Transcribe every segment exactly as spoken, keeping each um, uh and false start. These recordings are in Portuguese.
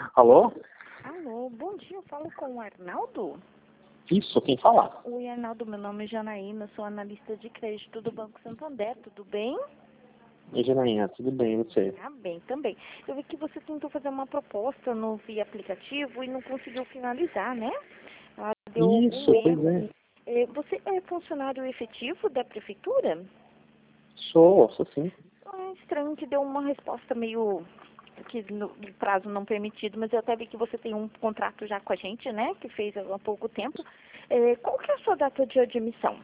Alô? Alô, bom dia, eu falo com o Arnaldo? Isso, quem fala? Oi, Arnaldo, meu nome é Janaína, sou analista de crédito do Banco Santander, tudo bem? Oi, Janaína, tudo bem, e você? Tá bem, também. Eu vi que você tentou fazer uma proposta no via aplicativo e não conseguiu finalizar, né? Ah, deu algum Isso, pois erro. é. Eh, Você é funcionário efetivo da prefeitura? Sou, sou sim. Ah, estranho que deu uma resposta meio que no no prazo não permitido, mas eu até vi que você tem um contrato já com a gente, né? Que fez há pouco tempo. Eh, qual que é a sua data de admissão?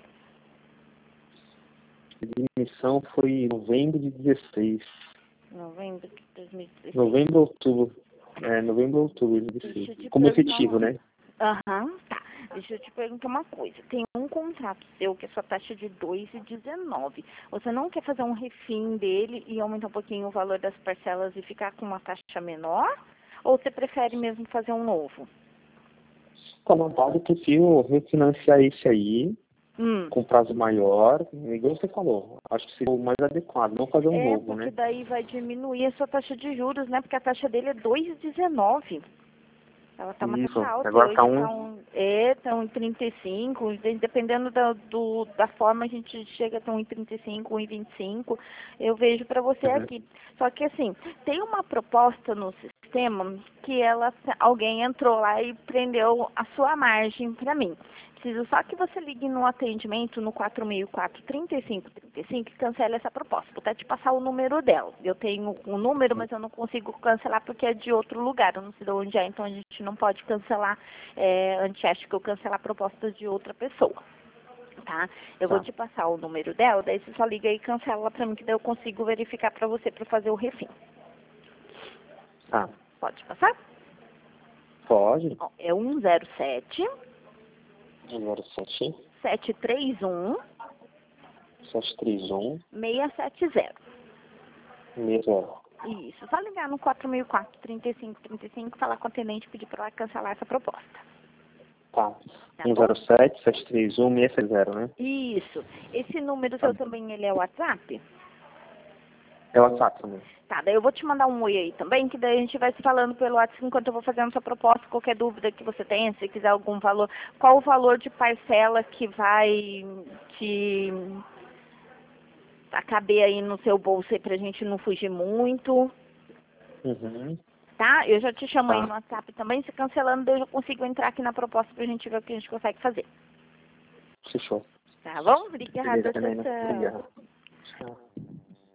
A admissão foi em novembro de dezesseis. Novembro de dois mil e dezesseis. Novembro, outubro. É, novembro, outubro de Deixa dezesseis. eu te Como perguntar efetivo, uma... né? Aham, tá. Deixa eu te perguntar uma coisa. Tem um contrato seu que é sua taxa de dois e dezenove. Você não quer fazer um refim dele e aumentar um pouquinho o valor das parcelas e ficar com uma taxa menor? Ou você prefere mesmo fazer um novo? Tá montado, eu prefiro refinanciar esse aí, Hum. com prazo maior, igual você falou. Acho que seria o mais adequado, não fazer um É, novo, porque né? daí vai diminuir a sua taxa de juros, né? Porque a taxa dele é dois e dezenove. Ela tá uma taxa Isso, alta e agora tá hoje um... tá um, é, tá um trinta e cinco, de- dependendo da, do, da forma a gente chega a um trinta e cinco, um e vinte e cinco, eu vejo para você Uhum. aqui. Só que assim, tem uma proposta no sistema que ela, alguém entrou lá e prendeu a sua margem para mim. Preciso só que você ligue no atendimento no quatro seis quatro, trinta e cinco trinta e cinco e cancele essa proposta. Vou até te passar o número dela. Eu tenho um número, mas eu não consigo cancelar porque é de outro lugar. Eu não sei de onde é, então a gente não pode cancelar, é, antiético, cancelar a proposta de outra pessoa. Tá? Eu vou Tá, te passar o número dela, daí você só liga e cancela pra mim, que daí eu consigo verificar pra você pra fazer o refim. tá. Pode passar? Pode? Ó, é um zero sete, zero sete, sete três um, sete três um, seis sete zero. seis zero. Isso, só ligar no quatro seis quatro, trinta e cinco trinta e cinco, falar com o atendente e pedir para ela cancelar essa proposta. Tá. Tá um bom? zero sete, sete três um, seis sete zero, né? Isso. Esse número Tá seu bom. também, ele é o WhatsApp? É o WhatsApp também. Tá, daí eu vou te mandar um oi aí também, que daí a gente vai se falando pelo WhatsApp enquanto eu vou fazendo sua proposta, qualquer dúvida que você tenha, se quiser algum valor. Qual o valor de parcela que vai te a caber aí no seu bolso aí pra gente não fugir muito? Uhum. Tá? Eu já te chamo aí no Tá. WhatsApp também, se cancelando, daí eu já consigo entrar aqui na proposta pra gente ver o que a gente consegue fazer. Fechou. Tá bom? Beleza, Obrigada, tchau, Helena. tchau. Obrigado. Tchau.